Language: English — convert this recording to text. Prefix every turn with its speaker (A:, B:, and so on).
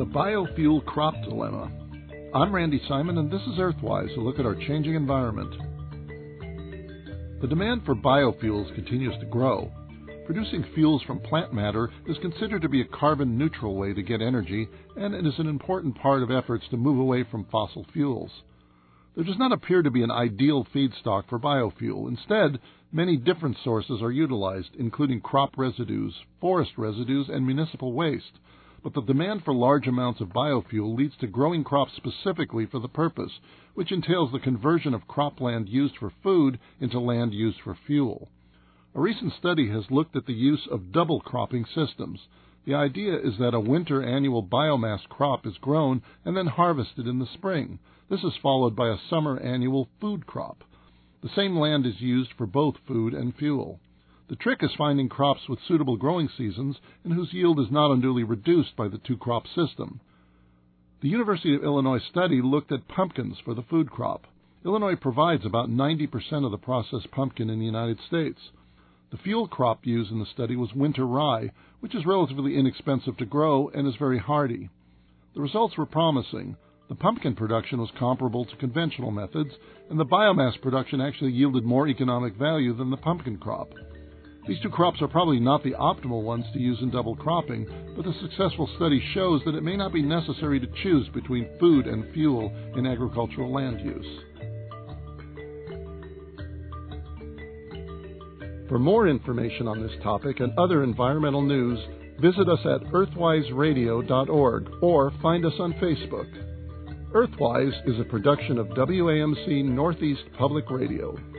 A: biofuel crop dilemma. I'm Randy Simon, and this is Earthwise, a look at our changing environment. The demand for biofuels continues to grow. Producing fuels from plant matter is considered to be a carbon-neutral way to get energy, and it is an important part of efforts to move away from fossil fuels. There does not appear to be an ideal feedstock for biofuel. Instead, many different sources are utilized, including crop residues, forest residues, and municipal waste. But the demand for large amounts of biofuel leads to growing crops specifically for the purpose, which entails the conversion of cropland used for food into land used for fuel. A recent study has looked at the use of double cropping systems. The idea is that a winter annual biomass crop is grown and then harvested in the spring. This is followed by a summer annual food crop. The same land is used for both food and fuel. The trick is finding crops with suitable growing seasons and whose yield is not unduly reduced by the two-crop system. The University of Illinois study looked at pumpkins for the food crop. Illinois provides about 90% of the processed pumpkin in the United States. The fuel crop used in the study was winter rye, which is relatively inexpensive to grow and is very hardy. The results were promising. The pumpkin production was comparable to conventional methods, and the biomass production actually yielded more economic value than the pumpkin crop. These two crops are probably not the optimal ones to use in double cropping, but the successful study shows that it may not be necessary to choose between food and fuel in agricultural land use. For more information on this topic and other environmental news, visit us at earthwiseradio.org or find us on Facebook. Earthwise is a production of WAMC Northeast Public Radio.